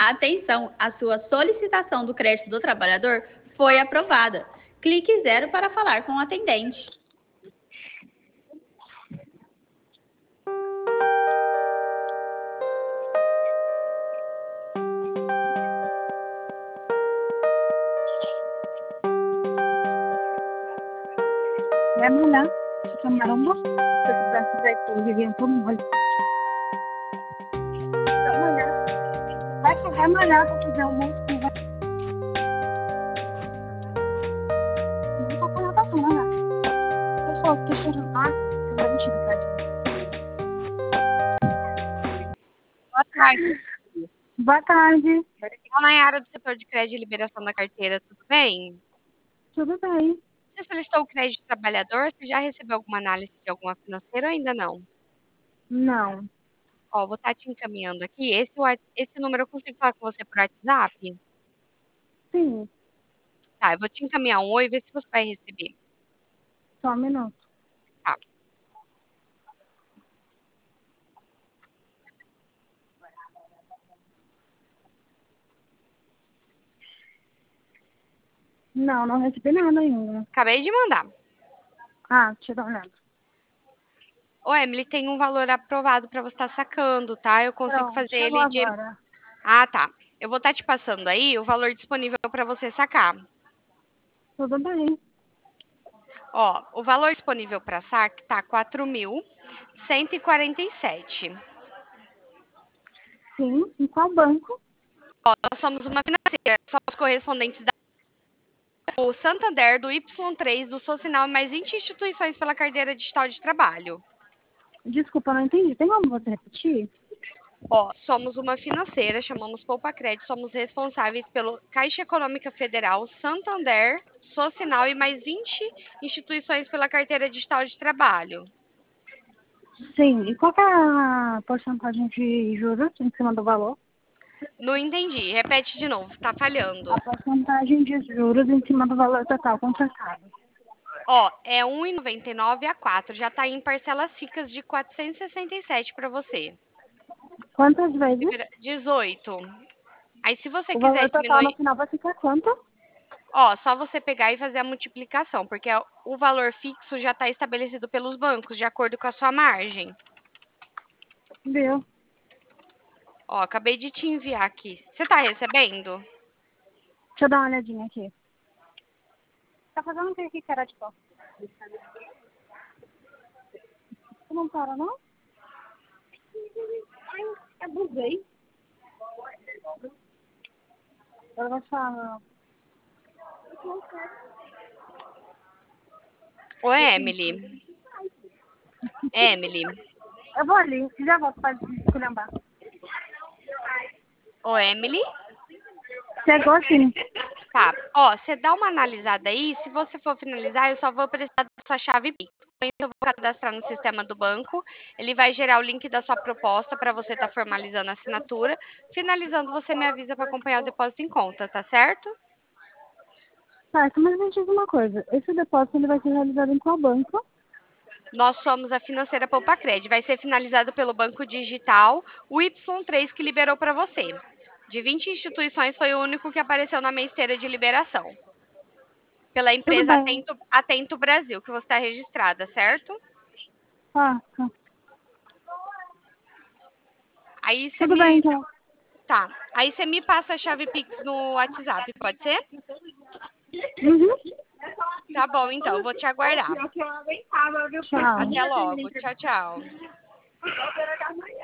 Atenção, a sua solicitação do crédito do trabalhador foi aprovada. Clique 0 para falar com o atendente. Vai molhar. Tomar um bom. Se eu tivesse feito, viria todo molho. Vai molhar. Vai molhar para fazer um monte de coisa. Não vou falar pra tu, né? Eu só tô chorando. Eu vou mentir, Boa tarde. Boa tarde. Eu Nayara do setor de crédito e liberação da carteira, tudo bem? Tudo bem? Você solicitou o crédito trabalhador? Você já recebeu alguma análise de alguma financeira ou ainda não? Não. Ó, vou estar te encaminhando aqui. Esse número eu consigo falar com você por WhatsApp? Sim. Tá, eu vou te encaminhar um oi e ver se você vai receber. Só um minuto. Tá. Não recebi nada ainda. Acabei de mandar. Deixa eu dar uma olhada. Ô, Emily, tem um valor aprovado para você estar sacando, tá? Eu consigo Pronto, fazer chegou ele de. agora. Ah, tá. Eu vou estar te passando aí o valor disponível para você sacar. Tudo bem. Ó, o valor disponível para saque tá 4.147. Sim. Em qual banco? Nós somos uma financeira, somos correspondentes do Santander, do Y3, do Socinal e mais 20 instituições pela carteira digital de trabalho. Desculpa, eu não entendi. Tem como você repetir? Ó, somos uma financeira, chamamos Poupa Crédito, somos responsáveis pelo Caixa Econômica Federal, Santander, Socinal e mais 20 instituições pela carteira digital de trabalho. Sim. E qual que é a porcentagem de juros em cima do valor? Não entendi, repete de novo, tá falhando. A porcentagem de juros em cima do valor total contratado. Ó, é 1,99 a 4, já tá em parcelas ficas de 467 para você. Quantas vezes? 18. Aí se você O quiser valor total no diminuir, final vai ficar quanto? ó, só você pegar e fazer a multiplicação, porque o valor fixo já está estabelecido pelos bancos, de acordo com a sua margem. Viu? Ó, acabei de te enviar aqui. Você está recebendo? Deixa eu dar uma olhadinha aqui. Tá fazendo o que aqui, cara de pau? Você não para, não? Ai, eu buguei. Ela vai falar. Ô, Emily. Emily. Eu vou ali, já volto pra esculhambar. Ô, Emily. Chegou sim. Tá. Ó, você dá uma analisada aí. Se você for finalizar, eu só vou precisar da sua chave Pix. Eu vou cadastrar no sistema do banco. Ele vai gerar o link da sua proposta para você estar formalizando a assinatura. Finalizando, você me avisa para acompanhar o depósito em conta, tá certo? Certo, mas me diz uma coisa. Esse depósito ele vai ser realizado em qual banco? Nós somos a financeira Poupacred. Vai ser finalizado pelo Banco Digital, o Y3 que liberou para você. De 20 instituições, foi o único que apareceu na minha esteira de liberação. Pela Tudo empresa bem. Atento Brasil, que você está registrada, certo? Tá. Aí você Tudo bem, me. então. Tá. Aí você me passa a chave Pix no WhatsApp, pode ser? Uhum. Tá bom, então. Vou te aguardar. Tchau. Até logo. Tchau, tchau.